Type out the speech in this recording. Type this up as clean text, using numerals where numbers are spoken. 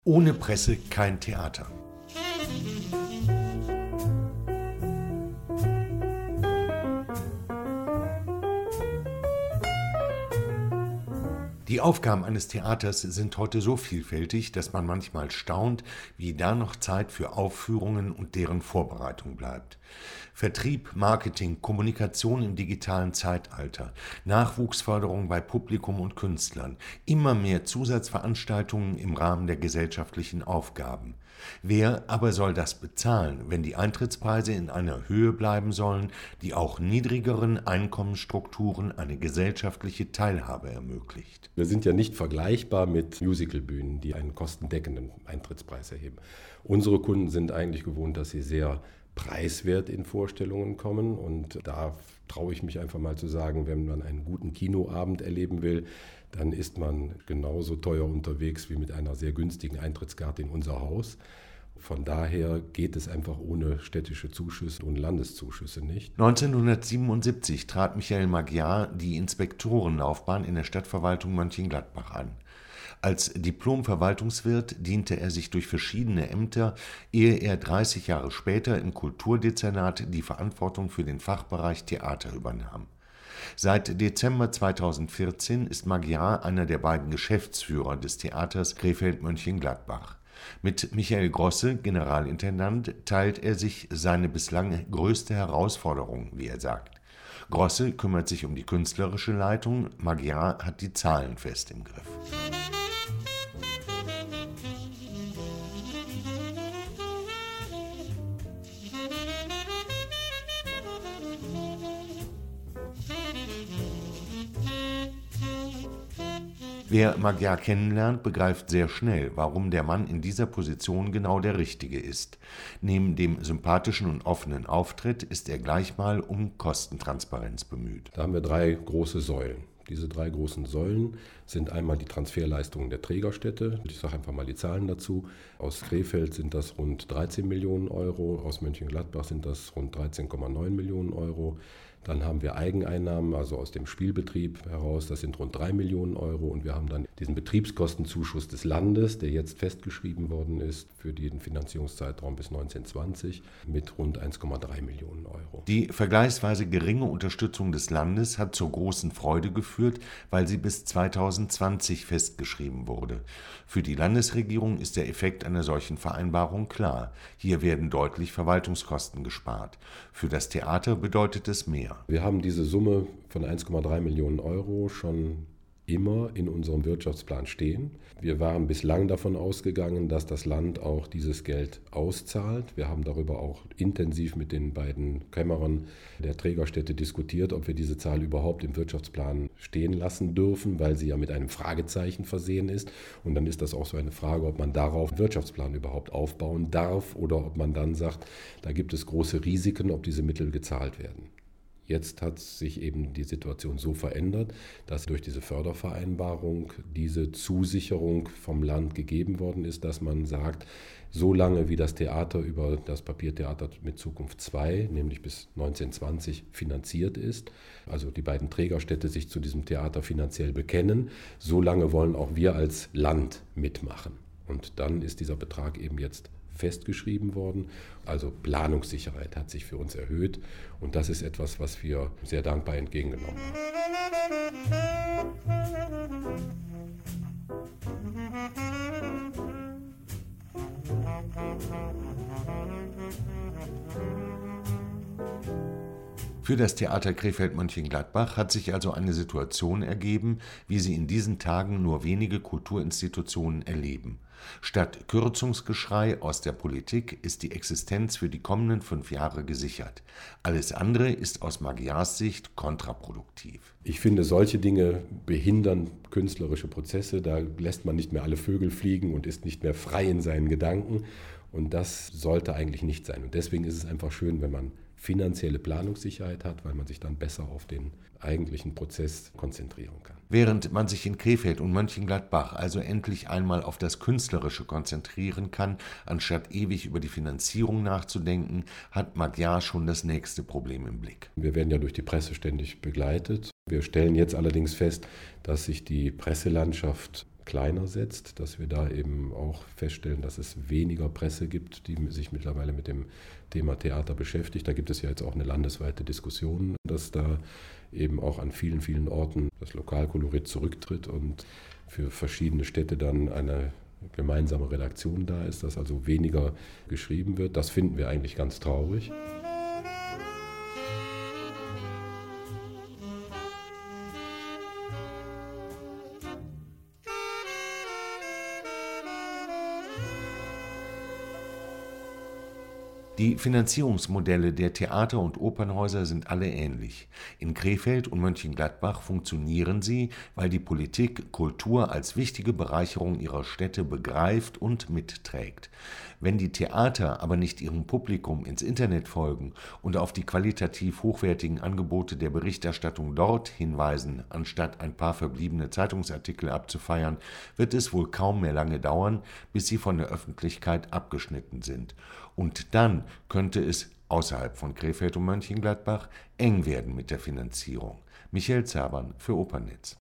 Ohne Presse kein Theater. Die Aufgaben eines Theaters sind heute so vielfältig, dass man manchmal staunt, wie da noch Zeit für Aufführungen und deren Vorbereitung bleibt. Vertrieb, Marketing, Kommunikation im digitalen Zeitalter, Nachwuchsförderung bei Publikum und Künstlern, immer mehr Zusatzveranstaltungen im Rahmen der gesellschaftlichen Aufgaben. Wer aber soll das bezahlen, wenn die Eintrittspreise in einer Höhe bleiben sollen, die auch niedrigeren Einkommensstrukturen eine gesellschaftliche Teilhabe ermöglicht? Wir sind ja nicht vergleichbar mit Musicalbühnen, die einen kostendeckenden Eintrittspreis erheben. Unsere Kunden sind eigentlich gewohnt, dass sie sehr preiswert in Vorstellungen kommen, und da traue ich mich einfach mal zu sagen, wenn man einen guten Kinoabend erleben will, dann ist man genauso teuer unterwegs wie mit einer sehr günstigen Eintrittskarte in unser Haus. Von daher geht es einfach ohne städtische Zuschüsse und Landeszuschüsse nicht. 1977 trat Michael Magyar die Inspektorenlaufbahn in der Stadtverwaltung Mönchengladbach an. Als Diplom-Verwaltungswirt diente er sich durch verschiedene Ämter, ehe er 30 Jahre später im Kulturdezernat die Verantwortung für den Fachbereich Theater übernahm. Seit Dezember 2014 ist Magyar einer der beiden Geschäftsführer des Theaters Krefeld-Mönchengladbach. Mit Michael Grosse, Generalintendant, teilt er sich seine bislang größte Herausforderung, wie er sagt. Grosse kümmert sich um die künstlerische Leitung, Magyar hat die Zahlen fest im Griff. Wer Magyar kennenlernt, begreift sehr schnell, warum der Mann in dieser Position genau der Richtige ist. Neben dem sympathischen und offenen Auftritt ist er gleich mal um Kostentransparenz bemüht. Da haben wir 3 große Säulen. Diese 3 großen Säulen sind einmal die Transferleistungen der Trägerstädte. Ich sage einfach mal die Zahlen dazu. Aus Krefeld sind das rund 13 Millionen Euro, aus Mönchengladbach sind das rund 13,9 Millionen Euro. Dann haben wir Eigeneinnahmen, also aus dem Spielbetrieb heraus, das sind rund 3 Millionen Euro. Und wir haben dann diesen Betriebskostenzuschuss des Landes, der jetzt festgeschrieben worden ist für den Finanzierungszeitraum bis 1920 mit rund 1,3 Millionen Euro. Die vergleichsweise geringe Unterstützung des Landes hat zur großen Freude geführt, weil sie bis 2020 festgeschrieben wurde. Für die Landesregierung ist der Effekt einer solchen Vereinbarung klar. Hier werden deutlich Verwaltungskosten gespart. Für das Theater bedeutet es mehr. Wir haben diese Summe von 1,3 Millionen Euro schon immer in unserem Wirtschaftsplan stehen. Wir waren bislang davon ausgegangen, dass das Land auch dieses Geld auszahlt. Wir haben darüber auch intensiv mit den beiden Kämmerern der Trägerstädte diskutiert, ob wir diese Zahl überhaupt im Wirtschaftsplan stehen lassen dürfen, weil sie ja mit einem Fragezeichen versehen ist. Und dann ist das auch so eine Frage, ob man darauf einen Wirtschaftsplan überhaupt aufbauen darf oder ob man dann sagt, da gibt es große Risiken, ob diese Mittel gezahlt werden. Jetzt hat sich eben die Situation so verändert, dass durch diese Fördervereinbarung diese Zusicherung vom Land gegeben worden ist, dass man sagt, solange wie das Theater über das Papiertheater mit Zukunft 2, nämlich bis 1920 finanziert ist, also die beiden Trägerstädte sich zu diesem Theater finanziell bekennen, solange wollen auch wir als Land mitmachen. Und dann ist dieser Betrag eben jetzt festgeschrieben worden. Also Planungssicherheit hat sich für uns erhöht, und das ist etwas, was wir sehr dankbar entgegengenommen Für das Theater Krefeld-Mönchengladbach hat sich also eine Situation ergeben, wie sie in diesen Tagen nur wenige Kulturinstitutionen erleben. Statt Kürzungsgeschrei aus der Politik ist die Existenz für die kommenden 5 Jahre gesichert. Alles andere ist aus Magyars Sicht kontraproduktiv. Ich finde, solche Dinge behindern künstlerische Prozesse. Da lässt man nicht mehr alle Vögel fliegen und ist nicht mehr frei in seinen Gedanken. Und das sollte eigentlich nicht sein. Und deswegen ist es einfach schön, wenn man finanzielle Planungssicherheit hat, weil man sich dann besser auf den eigentlichen Prozess konzentrieren kann. Während man sich in Krefeld und Mönchengladbach also endlich einmal auf das Künstlerische konzentrieren kann, anstatt ewig über die Finanzierung nachzudenken, hat Magyar schon das nächste Problem im Blick. Wir werden ja durch die Presse ständig begleitet. Wir stellen jetzt allerdings fest, dass sich die Presselandschaft kleiner setzt, dass wir da eben auch feststellen, dass es weniger Presse gibt, die sich mittlerweile mit dem Thema Theater beschäftigt. Da gibt es ja jetzt auch eine landesweite Diskussion, dass da eben auch an vielen, vielen Orten das Lokalkolorit zurücktritt und für verschiedene Städte dann eine gemeinsame Redaktion da ist, dass also weniger geschrieben wird. Das finden wir eigentlich ganz traurig. Die Finanzierungsmodelle der Theater- und Opernhäuser sind alle ähnlich. In Krefeld und Mönchengladbach funktionieren sie, weil die Politik Kultur als wichtige Bereicherung ihrer Städte begreift und mitträgt. Wenn die Theater aber nicht ihrem Publikum ins Internet folgen und auf die qualitativ hochwertigen Angebote der Berichterstattung dort hinweisen, anstatt ein paar verbliebene Zeitungsartikel abzufeiern, wird es wohl kaum mehr lange dauern, bis sie von der Öffentlichkeit abgeschnitten sind. Und dann könnte es außerhalb von Krefeld und Mönchengladbach eng werden mit der Finanzierung. Michael Zabern für Opernnetz.